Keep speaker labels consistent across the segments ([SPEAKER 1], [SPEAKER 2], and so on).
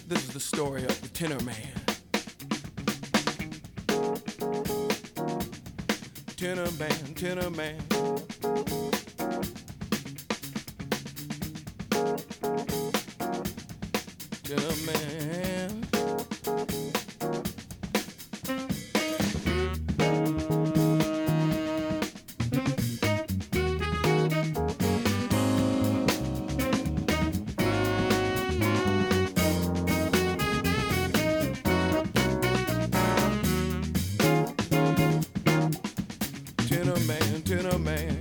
[SPEAKER 1] This is the story of the Tenor Man. Tenor Man, Tenor Man. Tenor Man. Tenor Man, Tenor Man.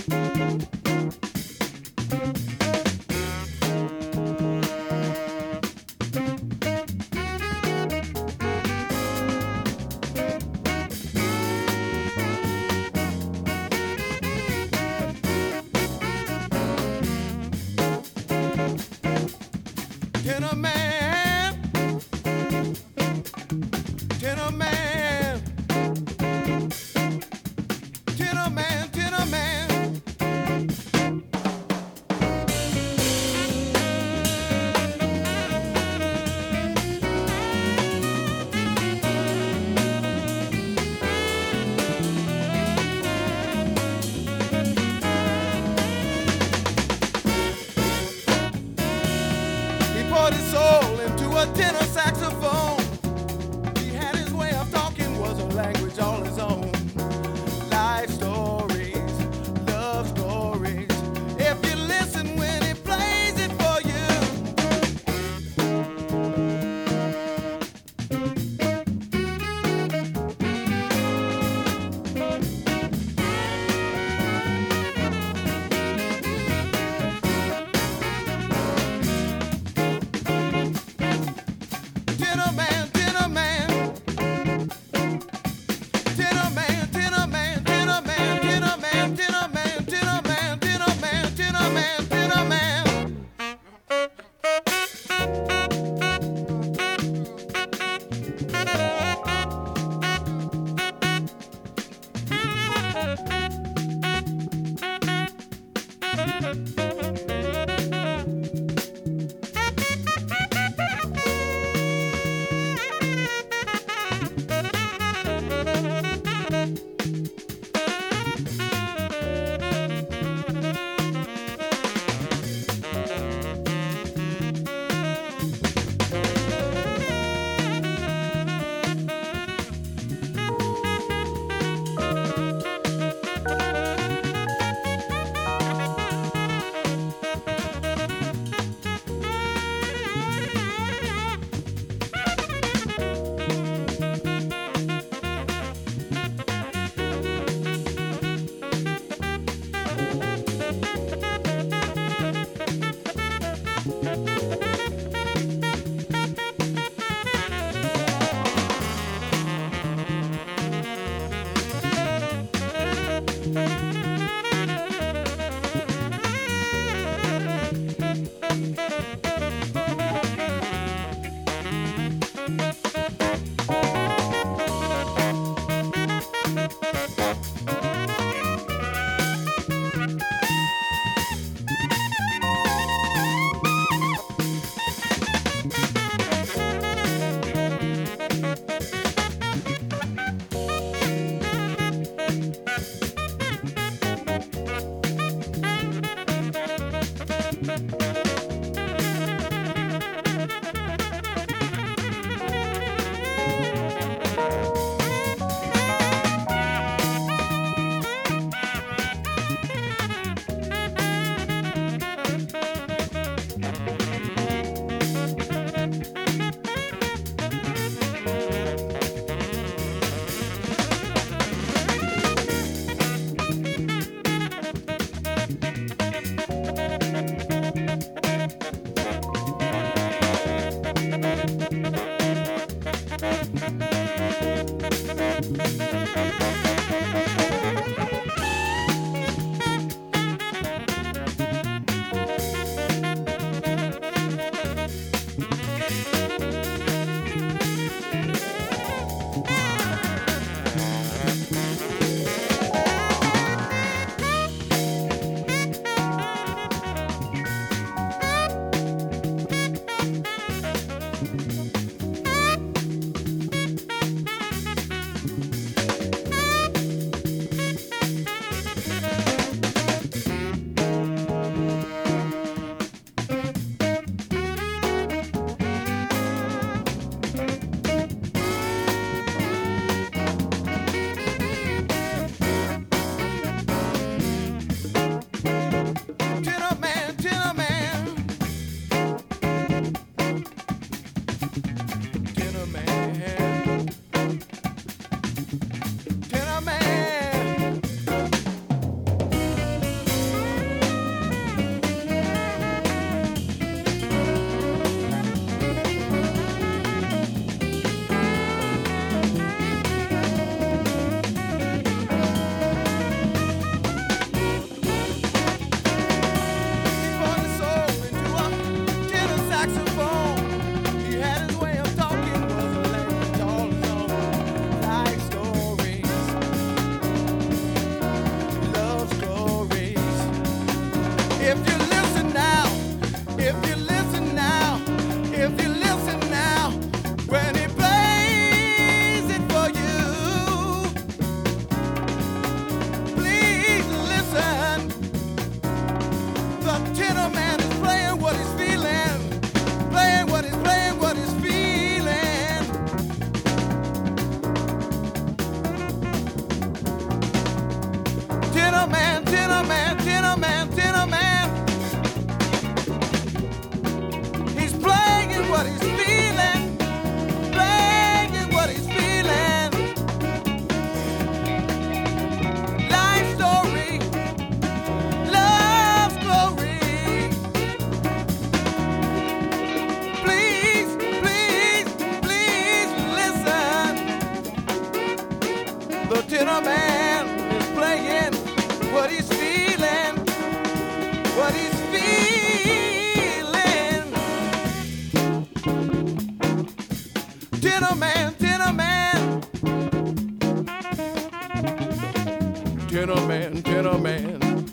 [SPEAKER 1] Tenor Man, Tenor Man, Tenor Man, Tenor Man. He poured his soul into a tenor saxophone. He had his way of talking, was a language all his own. Life stories, love stories. If you listen when he plays it for you. Tenor Man, Tenor Man. Tenor Man, Tenor Man, Tenor Man, Tenor Man, Tenor Man, Tenor Man, Tenor Man, Tenor Man, Tenor Man. tenor man, tenor man.